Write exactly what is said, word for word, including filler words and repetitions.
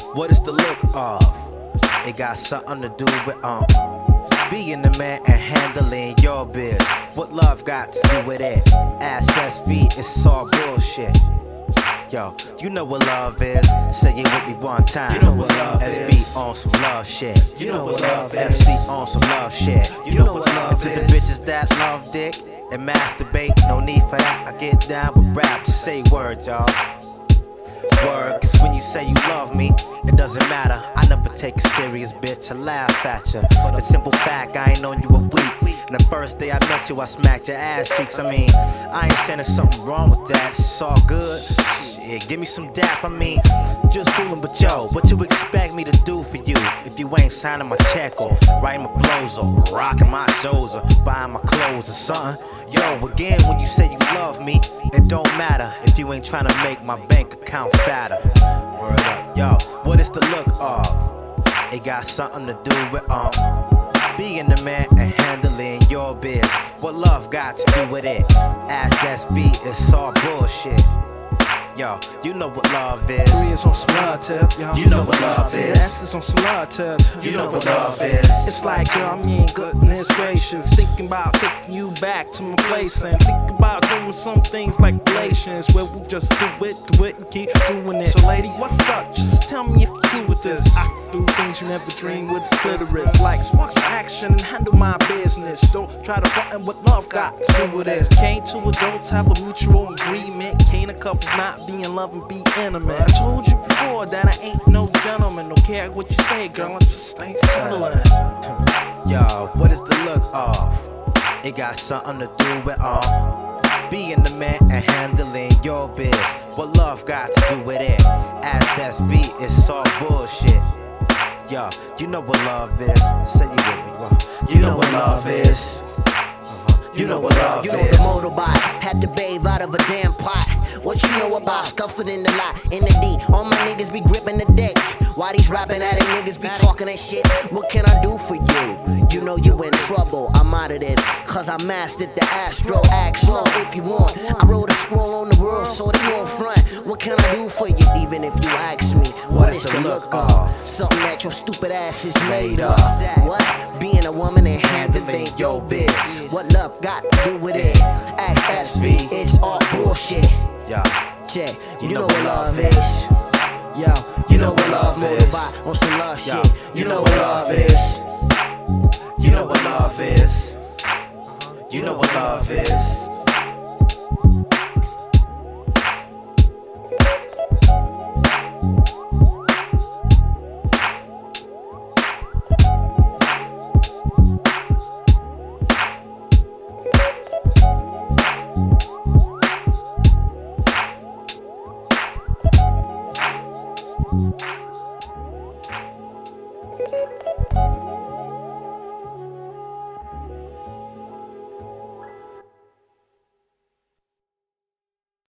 What is the look of? It got something to do with um being the man and handling your biz. What love got to do with it? Ass S V, it's all bullshit. Yo, you know what love is. Say it with me one time. You know what love S B is. on some love shit. You know what love is. F C on some love shit. You know what love to is. the bitches that love dick and masturbate, no need for that. I get down with rap, just say words, y'all. Word, cause when you say you love me, it doesn't matter. I never take it serious, bitch. I laugh at you. For the simple fact, I ain't known you a week. And the first day I met you, I smacked your ass cheeks. I mean, I ain't saying there's something wrong with that. It's all good. Shit, give me some dap. I mean, just fooling, but yo, what you expect me to do for you if you ain't signing my check or writing my blows or rocking my shows or buying my clothes or something? Yo, again, when you say you love me, it don't matter if you ain't trying to make my bank account fatter. Word up, yo, what is the look of? It got something to do with um being the man and handling your biz. What love got to do with it? Ask S V, it's all bullshit. Yo, you know what love is. Three is on some love tip, yo. You know what love is. S is on some love tip. You know what love is. It's like, girl, I mean, goodness gracious. Thinking about taking you back to my place and thinking about doing some things like relations where we just do it, do it, and keep doing it. So, lady, what's up? Just tell me if you cool with this. I can do things you never dreamed with the clitoris, like spark some action and handle my business. Don't try to button what love got to do with this. Can't two adults have a mutual agreement? Can't a couple not be in love and be intimate? I told you before that I ain't no gentleman. Don't care what you say, girl, I just ain't settling. Yo, what is the look of? It got something to do with um being the man and handling your biz. What love got to do with it? Ask S V, it's all bullshit. Yo, you know what love is. Say you with me, yo. You know what love is. You know what love You know is. the motorbike, had to bathe out of a damn pot. What you know about scuffing in the lot, in the D? All my niggas be gripping the deck. Why these rapping addict niggas be talking that shit? What can I do for you? You know you in trouble, I'm out of this. Cause I mastered the astro, act slow if you want. I wrote a scroll on the world so they won't front. What can I do for you even if you ask me? What is the look of? Something that your stupid ass is made of. What? Being a woman and handling your biz. What love got to do with it? Ask S V, it's all bullshit. Yo, Check, you, know, what love is. Yo, You know what love is. motorbike on some love Yo, shit. You know what love is. You know what love is. You know what love is. Thank